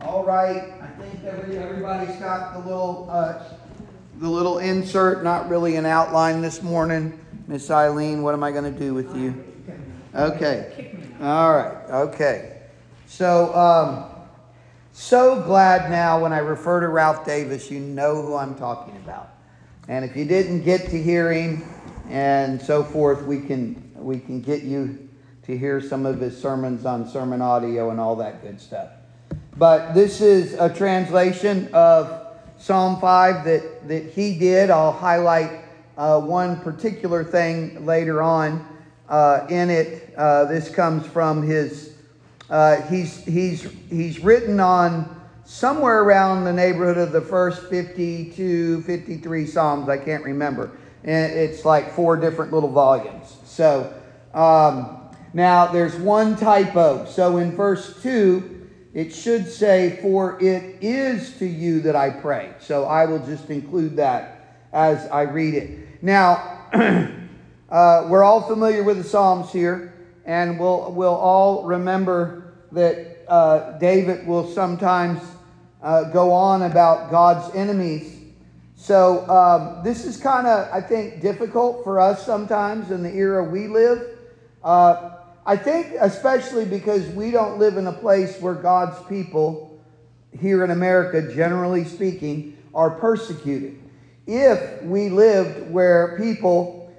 All right, I think everybody's got the little insert, not really an outline this morning. Miss Eileen, what am I going to do with you? Okay. All right. Okay. So glad now when I refer to Ralph Davis, you know who I'm talking about. And if you didn't get to hear him and so forth, we can get you to hear some of his sermons on Sermon Audio and all that good stuff. But this is a translation of Psalm 5 that he did. I'll highlight one particular thing later on in it. This comes from his, he's written on somewhere around the neighborhood of the first 52, 53 Psalms. I can't remember. And it's like 4 different little volumes. So now there's one typo. So in verse 2, it should say, "For it is to you that I pray." So I will just include that as I read it. Now, we're all familiar with the Psalms here, and we'll all remember that David will sometimes go on about God's enemies. So this is kind of, I think, difficult for us sometimes in the era we live. I think especially because we don't live in a place where God's people here in America, generally speaking, are persecuted. If we lived where people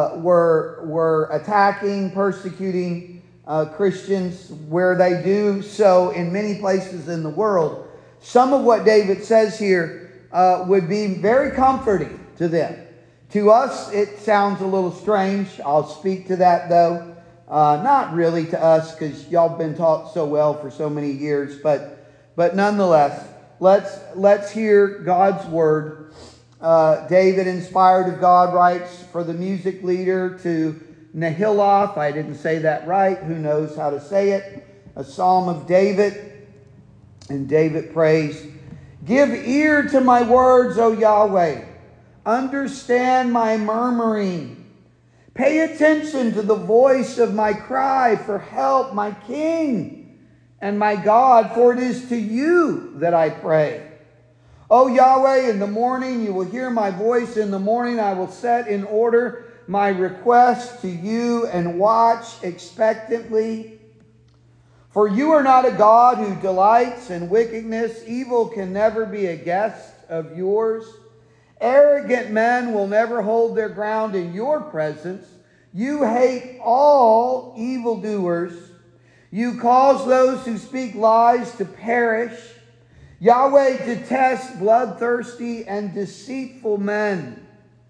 were attacking, persecuting Christians, where they do so in many places in the world, some of what David says here would be very comforting to them. To us, it sounds a little strange. I'll speak to that though. Not really to us, because y'all been taught so well for so many years, but nonetheless, let's hear God's word. David, inspired of God, writes for the music leader to Nehiloth. I didn't say that right. Who knows how to say it? A psalm of David. And David prays, "Give ear to my words, O Yahweh. Understand my murmuring. Pay attention to the voice of my cry for help, my King and my God, for it is to you that I pray. O Yahweh, in the morning you will hear my voice. In the morning I will set in order my request to you and watch expectantly. For you are not a God who delights in wickedness. Evil can never be a guest of yours. Arrogant men will never hold their ground in your presence. You hate all evildoers. You cause those who speak lies to perish. Yahweh detests bloodthirsty and deceitful men.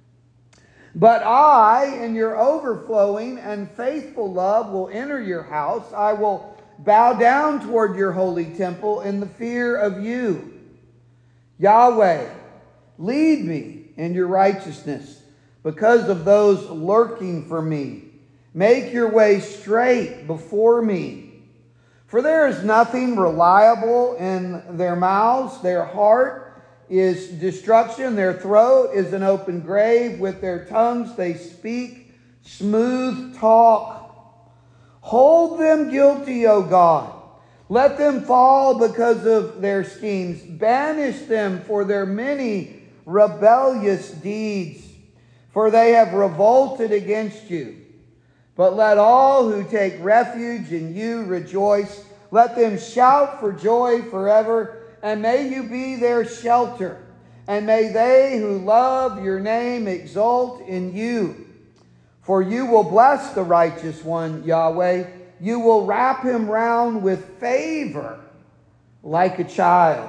But I, in your overflowing and faithful love, will enter your house. I will bow down toward your holy temple in the fear of you. Yahweh, lead me in your righteousness because of those lurking for me. Make your way straight before me. For there is nothing reliable in their mouths. Their heart is destruction. Their throat is an open grave. With their tongues they speak smooth talk. Hold them guilty, O God. Let them fall because of their schemes. Banish them for their many rebellious deeds, for they have revolted against you. But let all who take refuge in you rejoice. Let them shout for joy forever, and may you be their shelter. And may they who love your name exult in you. For you will bless the righteous one, Yahweh. You will wrap him round with favor like a child.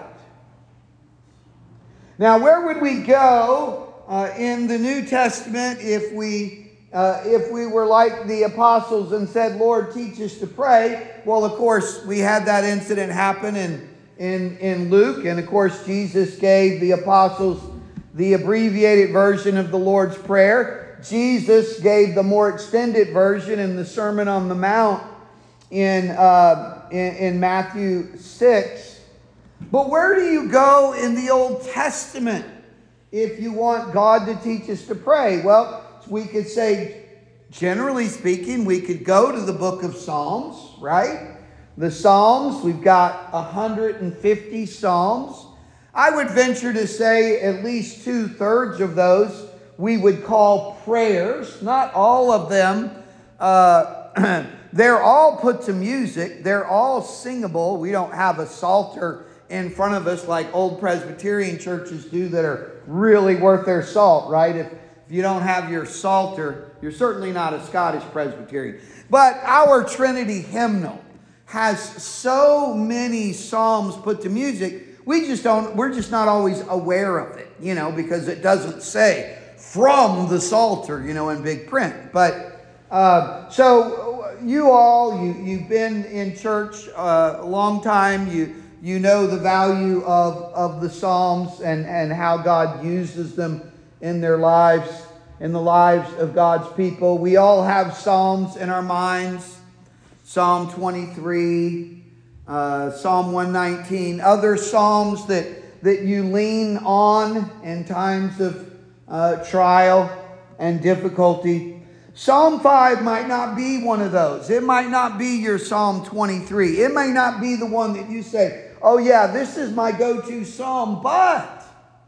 Now, where would we go in the New Testament if we were like the apostles and said, "Lord, teach us to pray"? Well, of course, we had that incident happen in Luke. And, of course, Jesus gave the apostles the abbreviated version of the Lord's Prayer. Jesus gave the more extended version in the Sermon on the Mount in Matthew 6. But where do you go in the Old Testament if you want God to teach us to pray? Well, we could say, generally speaking, we could go to the book of Psalms, right? The Psalms, we've got 150 Psalms. I would venture to say at least 2/3 of those we would call prayers. Not all of them. They're all put to music. They're all singable. We don't have a psalter in front of us like old Presbyterian churches do that are really worth their salt, right? If you don't have your psalter, you're certainly not a Scottish Presbyterian. But our Trinity hymnal has so many psalms put to music, we're just not always aware of it, because it doesn't say from the Psalter, in big print. But so you've been in church a long time. You know the value of the Psalms and how God uses them in their lives, in the lives of God's people. We all have Psalms in our minds. Psalm 23, Psalm 119, other Psalms that you lean on in times of trial and difficulty. Psalm 5 might not be one of those. It might not be your Psalm 23. It may not be the one that you say, oh yeah, this is my go-to Psalm. But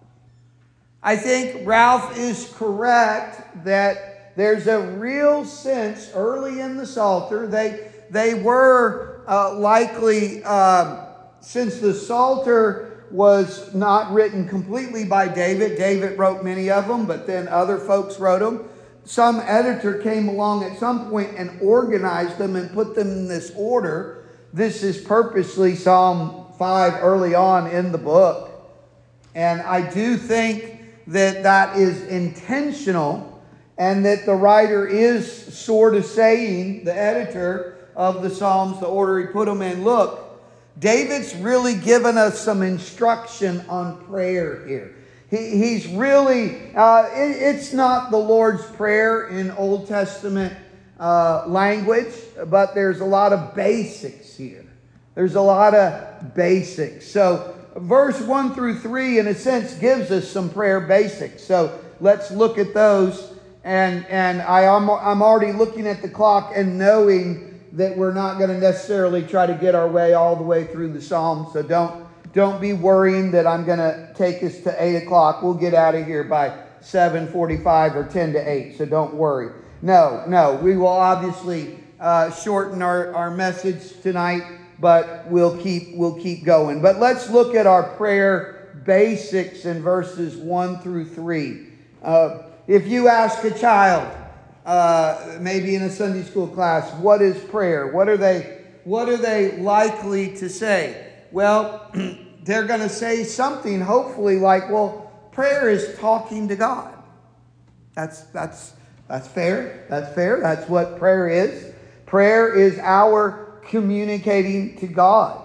I think Ralph is correct that there's a real sense early in the Psalter. They were likely, since the Psalter was not written completely by David. David wrote many of them, but then other folks wrote them. Some editor came along at some point and organized them and put them in this order. This is purposely Psalm 5 early on in the book. And I do think that is intentional, and that the writer is sort of saying, the editor of the Psalms, the order he put them in, look, David's really given us some instruction on prayer here. He's really, it's not the Lord's Prayer in Old Testament language, but there's a lot of basics here. There's a lot of basics. So verse 1 through 3, in a sense, gives us some prayer basics. So let's look at those. And I'm already looking at the clock and knowing that we're not going to necessarily try to get our way all the way through the Psalms. So don't be worrying that I'm going to take us to 8 o'clock. We'll get out of here by 7:45 or 10 to 8. So don't worry. No, we will obviously shorten our message tonight, but we'll keep going. But let's look at our prayer basics in verses 1 through 3. If you ask a child, maybe in a Sunday school class, what is prayer? What are they likely to say? Well, they're going to say something hopefully like, well, prayer is talking to God. That's fair. That's fair. That's what prayer is. Prayer is our communicating to God.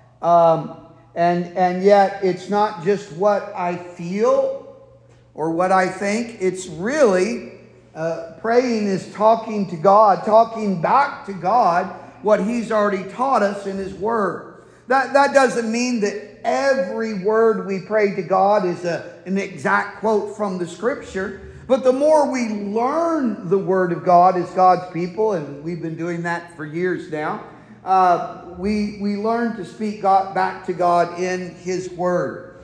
And yet it's not just what I feel or what I think. It's really praying is talking to God, talking back to God what He's already taught us in His Word. That doesn't mean that every word we pray to God is an exact quote from the Scripture. But the more we learn the Word of God as God's people, and we've been doing that for years now, we learn to speak back to God in His Word.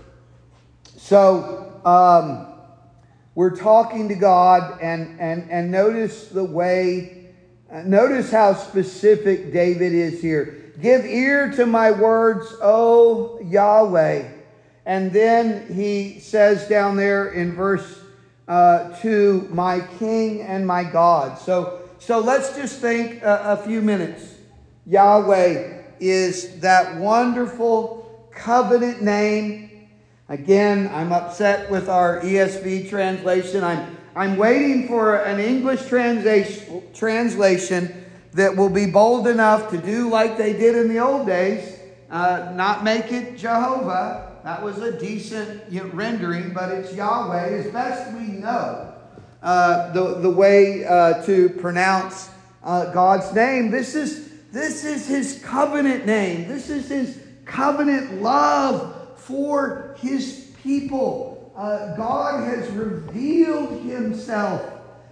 So we're talking to God, and notice the way, notice how specific David is here. Give ear to my words, O Yahweh. And then he says down there in verse 2, my King and my God. So let's just think a few minutes. Yahweh is that wonderful covenant name. Again, I'm upset with our ESV translation. I'm waiting for an English translation that will be bold enough to do like they did in the old days, not make it Jehovah. That was a decent rendering, but it's Yahweh as best we know. The way to pronounce God's name. This is His covenant name. This is His covenant love for His people. God has revealed Himself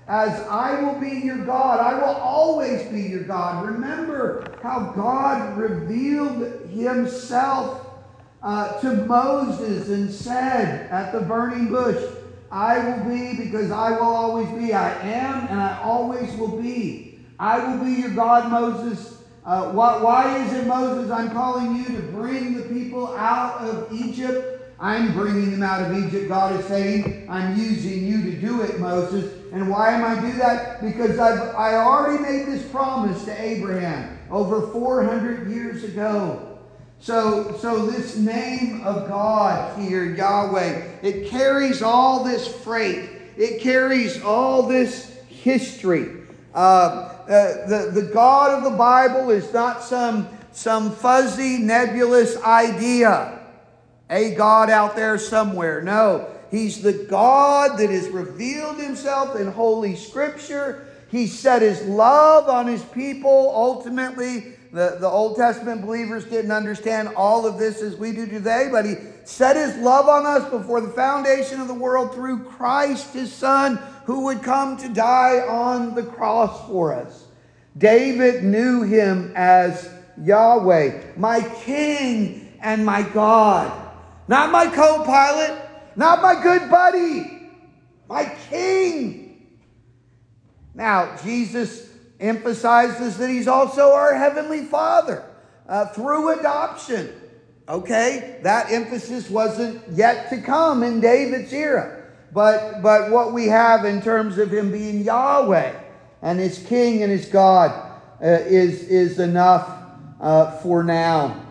as I will be your God. I will always be your God. Remember how God revealed himself to Moses and said at the burning bush, I will be because I will always be. I am and I always will be. I will be your God, Moses. Why is it, Moses, I'm calling you to bring the people out of Egypt? I'm bringing them out of Egypt, God is saying. I'm using you to do it, Moses. And why am I do that? Because I already made this promise to Abraham over 400 years ago. So this name of God here, Yahweh, it carries all this freight. It carries all this history. The God of the Bible is not some fuzzy, nebulous idea. A God out there somewhere. No, he's the God that has revealed himself in Holy Scripture. He set his love on his people. Ultimately, the Old Testament believers didn't understand all of this as we do today, but he set his love on us before the foundation of the world through Christ, his Son, who would come to die on the cross for us. David knew him as Yahweh, my King and my God. Not my co-pilot, not my good buddy, my King. Now, Jesus emphasizes that he's also our Heavenly Father through adoption. Okay, that emphasis wasn't yet to come in David's era. But what we have in terms of him being Yahweh and his King and his God is enough for now.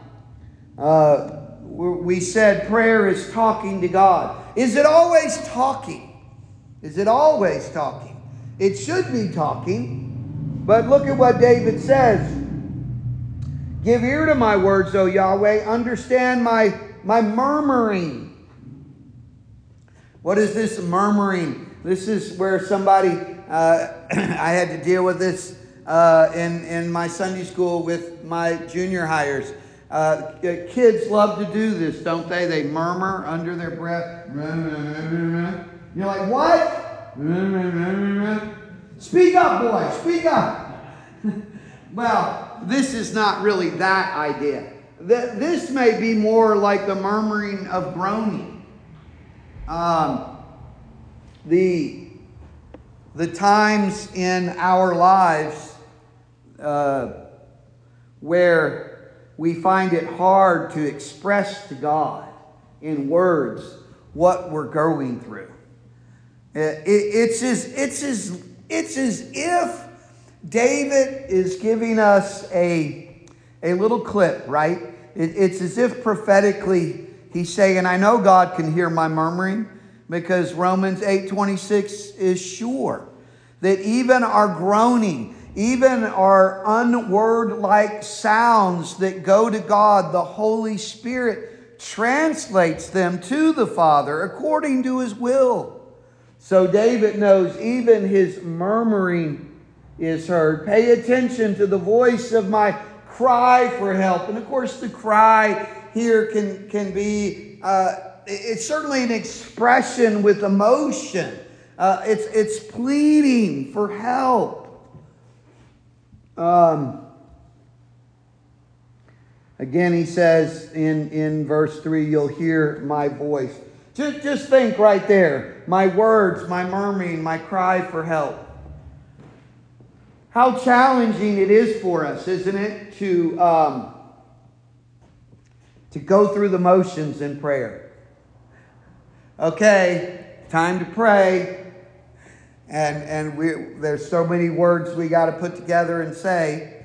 We said prayer is talking to God. Is it always talking? Is it always talking? It should be talking. But look at what David says. Give ear to my words, O Yahweh. Understand my murmuring. What is this murmuring? This is where somebody, I had to deal with this in my Sunday school with my junior hires. Kids love to do this, don't they? They murmur under their breath. You're like, what? Speak up, boy. Speak up. Well, this is not really that idea. This may be more like the murmuring of groaning. The times in our lives where we find it hard to express to God in words what we're going through. It's as if David is giving us a little clip, right? It's as if prophetically he's saying, I know God can hear my murmuring, because Romans 8:26 is sure that even our groaning, even our unword-like sounds that go to God, the Holy Spirit translates them to the Father according to his will. So David knows even his murmuring is heard. Pay attention to the voice of my cry for help. And of course, the cry here can be, it's certainly an expression with emotion. It's pleading for help. Again, he says in verse 3, you'll hear my voice. Just think right there. My words, my murmuring, my cry for help. How challenging it is for us, isn't it, to go through the motions in prayer. Okay, time to pray. And there's so many words we got to put together and say.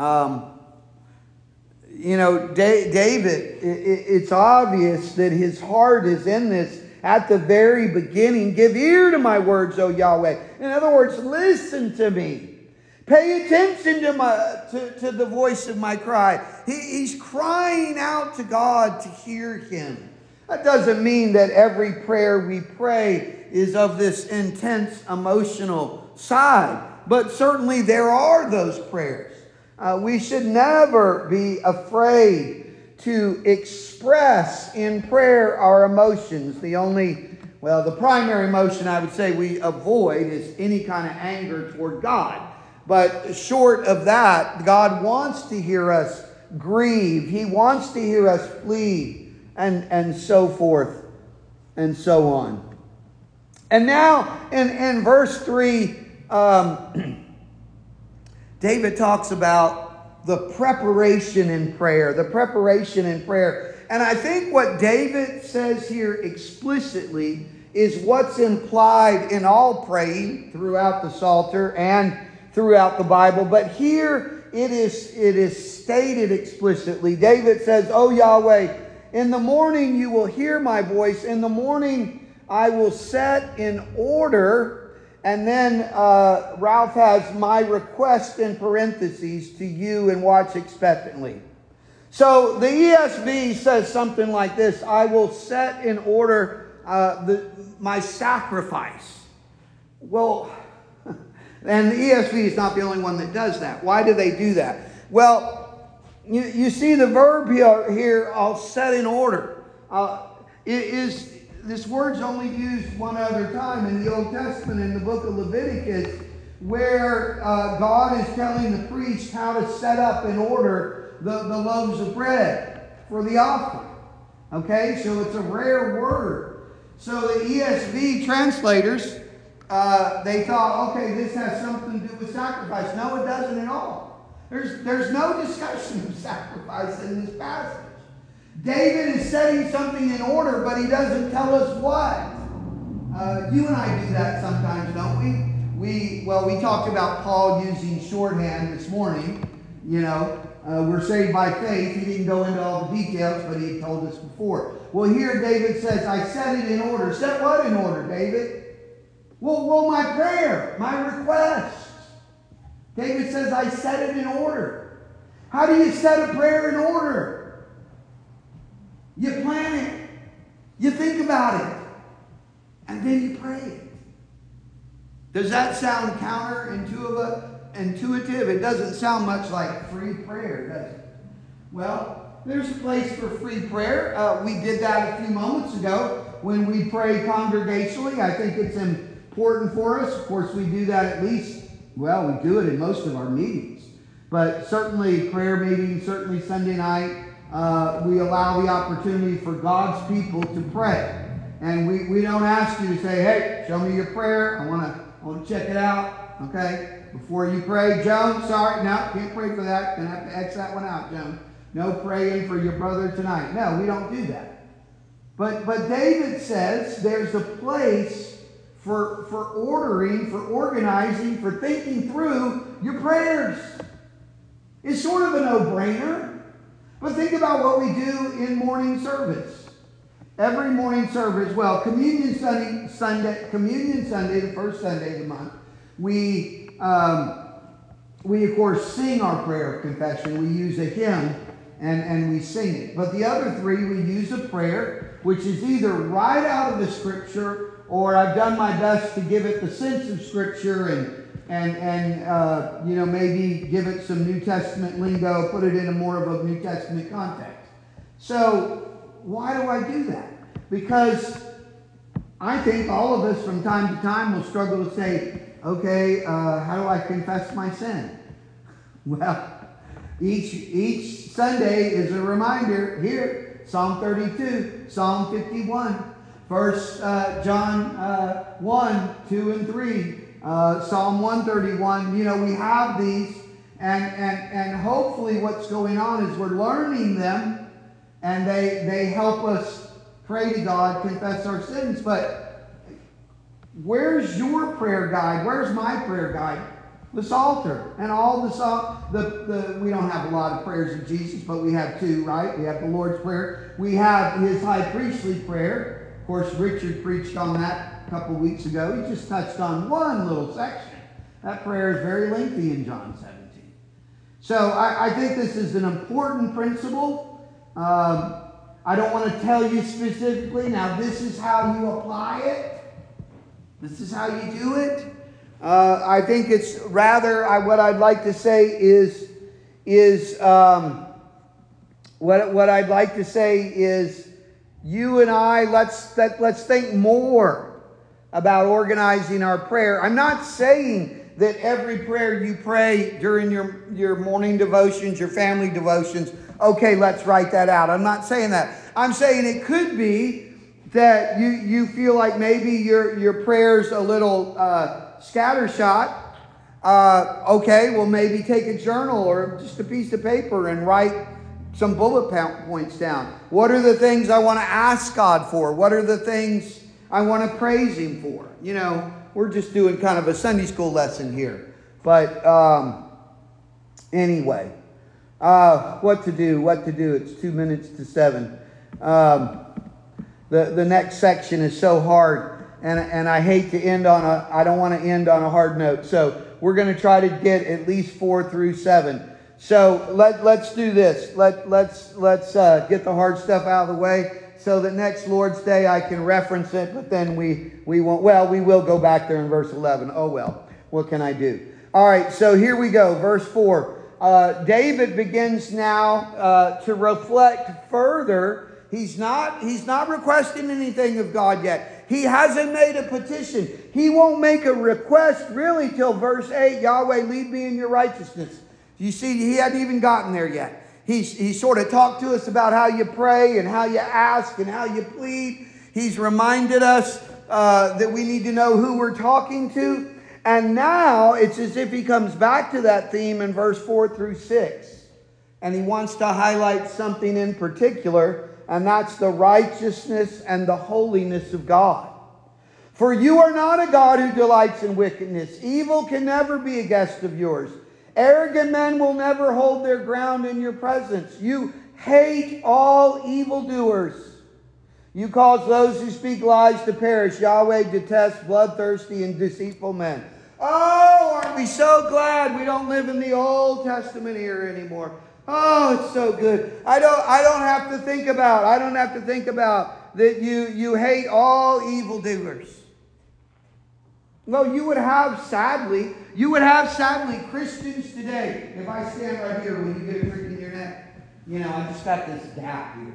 David, it's obvious that his heart is in this at the very beginning. Give ear to my words, O Yahweh. In other words, listen to me. Pay attention to the voice of my cry. He's crying out to God to hear him. That doesn't mean that every prayer we pray is of this intense emotional side. But certainly there are those prayers. We should never be afraid to express in prayer our emotions. The only well, the primary emotion I would say we avoid is any kind of anger toward God. But short of that, God wants to hear us grieve. He wants to hear us plead, and so forth and so on. And now in verse 3, David talks about the preparation in prayer. The preparation in prayer. And I think what David says here explicitly is what's implied in all praying throughout the Psalter and throughout the Bible. But here it is stated explicitly. David says, "O Yahweh, in the morning you will hear my voice. In the morning I will set in order." And then Ralph has my request in parentheses to you, and watch expectantly. So the ESV says something like this: I will set in order my sacrifice. Well, and the ESV is not the only one that does that. Why do they do that? Well, you see the verb here, I'll set in order. This word's only used one other time in the Old Testament, in the book of Leviticus, where God is telling the priest how to set up in order the loaves of bread for the offering. Okay, so it's a rare word. So the ESV translators, they thought, okay, this has something to do with sacrifice. No, it doesn't at all. There's no discussion of sacrifice in this passage. David is setting something in order, but he doesn't tell us what. You and I do that sometimes, don't we? We talked about Paul using shorthand this morning. You know, we're saved by faith. He didn't go into all the details, but he told us before. Well, here David says, I set it in order. Set what in order, David? Well, my prayer, my request. David says, I set it in order. How do you set a prayer in order? You plan it. You think about it. And then you pray it. Does that sound counterintuitive? It doesn't sound much like free prayer, does it? Well, there's a place for free prayer. We did that a few moments ago when we pray congregationally. I think it's important for us. Of course, we do that at least, we do it in most of our meetings. But certainly prayer meetings, certainly Sunday night, we allow the opportunity for God's people to pray. And we don't ask you to say, hey, show me your prayer. I want to check it out. Okay? Before you pray, Joan, sorry, no, can't pray for that. Gonna have to X that one out, Joan. No praying for your brother tonight. No, we don't do that. But David says there's a place for ordering, for organizing, for thinking through your prayers. It's sort of a no-brainer. But think about what we do in morning service. Every morning service, Communion Sunday, the first Sunday of the month, we of course sing our prayer of confession. We use a hymn and we sing it. But the other three, we use a prayer which is either right out of the Scripture, or I've done my best to give it the sense of Scripture and maybe give it some New Testament lingo, put it in more of a New Testament context. So why do I do that? Because I think all of us from time to time will struggle to say, okay, how do I confess my sin? Well, each Sunday is a reminder here. Psalm 32, Psalm 51, 1 John 1, 2, and 3, Psalm 131. We have these, and hopefully what's going on is we're learning them, and they help us pray to God, confess our sins. But where's your prayer guide? Where's my prayer guide? The Psalter. And all we don't have a lot of prayers of Jesus, but we have two, right? We have the Lord's Prayer. We have his high priestly prayer. Of course, Richard preached on that a couple weeks ago. He just touched on one little section. That prayer is very lengthy in John 17. So I think this is an important principle. I don't want to tell you specifically, now this is how you apply it. This is how you do it. I think it's rather, what I'd like to say is you and I, let's think more about organizing our prayer. I'm not saying that every prayer you pray during your morning devotions, your family devotions, okay, let's write that out. I'm not saying that. I'm saying it could be that you feel like maybe your prayer's a little scattershot. Okay, well, maybe take a journal or just a piece of paper and write some bullet points down. What are the things I want to ask God for? What are the things I want to praise Him for? You know, we're just doing kind of a Sunday school lesson here. But anyway, what to do? It's 2 minutes to 7. The next section is so hard, and I hate to end on I don't want to end on a hard note. So we're going to try to get at least 4 through 7. So let's do this. Let's get the hard stuff out of the way, so that next Lord's Day I can reference it. But then we won't. Well, we will go back there in verse 11. Oh well, what can I do? All right. So here we go. Verse 4. David begins now to reflect further. He's not requesting anything of God yet. He hasn't made a petition. He won't make a request really till verse 8. Yahweh, lead me in your righteousness. You see, he hadn't even gotten there yet. He sort of talked to us about how you pray and how you ask and how you plead. He's reminded us that we need to know who we're talking to. And now it's as if he comes back to that theme in verse 4 through 6. And he wants to highlight something in particular, and that's the righteousness and the holiness of God. For you are not a God who delights in wickedness. Evil can never be a guest of yours. Arrogant men will never hold their ground in your presence. You hate all evildoers. You cause those who speak lies to perish. Yahweh detests bloodthirsty and deceitful men. Oh, aren't we so glad we don't live in the Old Testament era anymore? Oh, it's so good. I don't have to think about that you hate all evildoers. Well, you would have sadly Christians today. If I stand right here, will you get a crick in your neck? You know, I just got this gap here.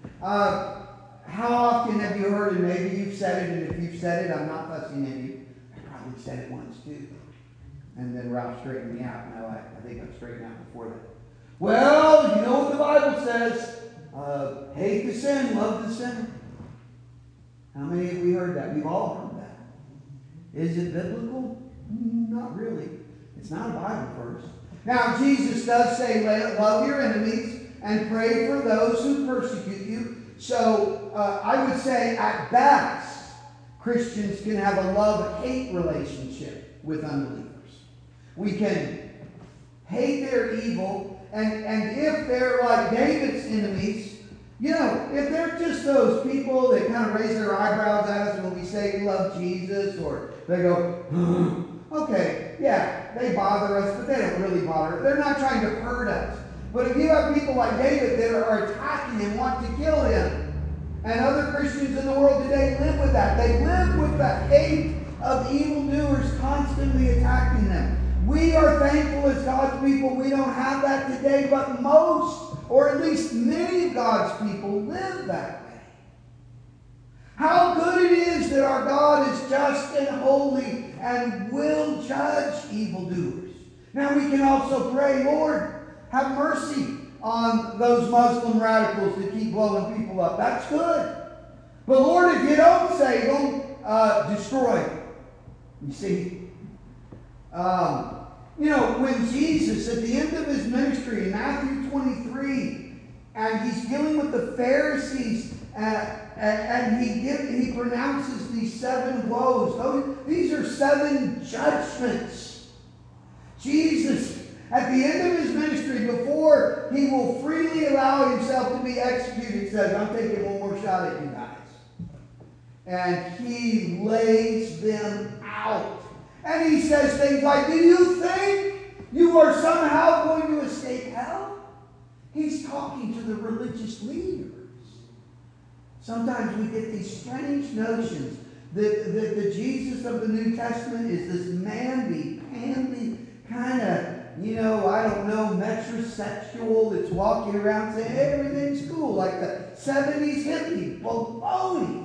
How often have you heard, and maybe you've said it, and if you've said it, I'm not fussing at you. I probably said it once too. And then Ralph straightened me out. No, I think I'm straightened out before that. Well, you know what the Bible says. Hate the sin, love the sinner. How many have we heard that? We've all heard that. Is it biblical? Not really. It's not a Bible verse. Now, Jesus does say, love your enemies and pray for those who persecute you. So, I would say, at best, Christians can have a love-hate relationship with unbelievers. We can hate their evil, and if they're like David's enemies, you know, if they're just those people that kind of raise their eyebrows at us when we say we love Jesus, or they go, okay, yeah, they bother us, but they don't really bother us. They're not trying to hurt us. But if you have people like David that are attacking him, want to kill him, and other Christians in the world today live with that. They live with the hate of evildoers constantly attacking them. We are thankful as God's people we don't have that today, but most, or at least many of God's people live that way. How good it is that our God is just and holy and will judge evildoers. Now we can also pray, Lord, have mercy on those Muslim radicals that keep blowing people up. That's good. But Lord, if you don't save them, destroy them. You see? You know, when Jesus, at the end of his ministry in Matthew 23, and he's dealing with the Pharisees, and he pronounces these 7 woes. These are 7 judgments. Jesus, at the end of his ministry, before he will freely allow himself to be executed, says, I'm taking one more shot at you guys. And he lays them out. And he says things like, do you think you are somehow going to escape hell? He's talking to the religious leaders. Sometimes we get these strange notions that the Jesus of the New Testament is this manly, kind of, I don't know, metrosexual that's walking around saying, hey, everything's cool. cool, like the 70s hippie. Baloney.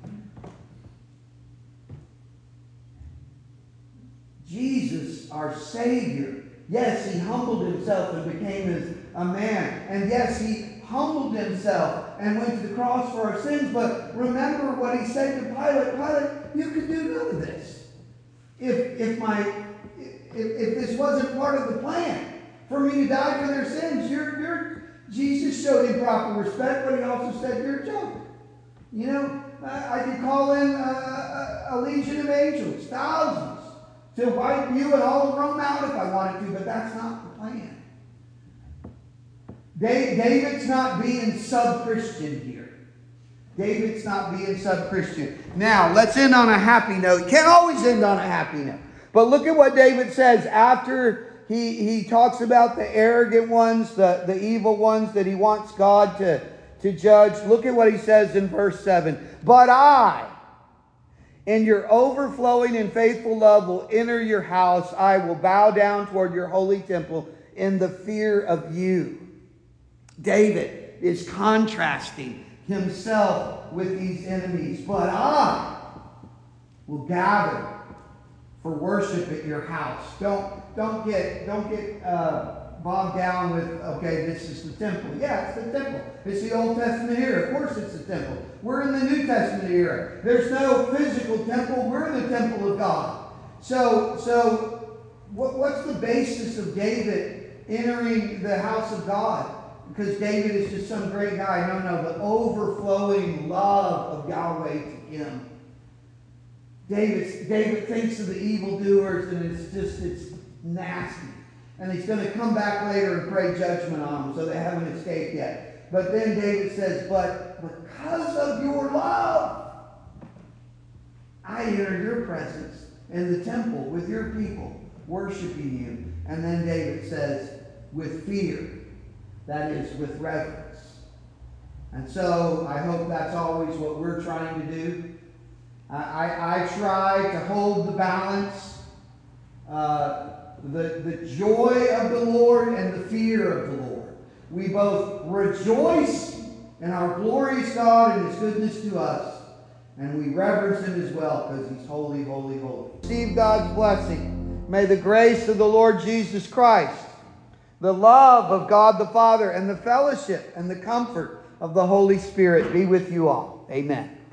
Jesus, our Savior, yes, he humbled himself and became as a man. And yes, he humbled himself and went to the cross for our sins. But remember what he said to Pilate. Pilate, you could do none of this. If this wasn't part of the plan for me to die for their sins, Jesus showed him proper respect, but he also said, you're a joke. You know, I could call in a legion of angels, thousands, to wipe you and all of Rome out if I wanted to, but that's not the plan. David's not being sub-Christian here. David's not being sub-Christian. Now, let's end on a happy note. You can't always end on a happy note. But look at what David says after he talks about the arrogant ones, the evil ones that he wants God to judge. Look at what he says in verse 7. But I, in your overflowing and faithful love, will enter your house. I will bow down toward your holy temple in the fear of you. David is contrasting himself with these enemies. But I will gather for worship at your house. Don't get bogged down with, okay, this is the temple. Yeah, it's the temple. It's the Old Testament era. Of course it's the temple. We're in the New Testament era. There's no physical temple. We're in the temple of God. So what's the basis of David entering the house of God? Because David is just some great guy. No, the overflowing love of Yahweh to him. David thinks of the evildoers, and it's nasty. And he's going to come back later and pray judgment on them, so they haven't escaped yet. But then David says, but because of your love, I enter your presence in the temple with your people, worshiping you. And then David says, with fear, that is, with reverence. And so I hope that's always what we're trying to do. I try to hold the balance, the joy of the Lord and the fear of the Lord. We both rejoice in our glorious God and his goodness to us, and we reverence him as well because he's holy, holy, holy. Receive God's blessing. May the grace of the Lord Jesus Christ, the love of God the Father, and the fellowship and the comfort of the Holy Spirit be with you all. Amen.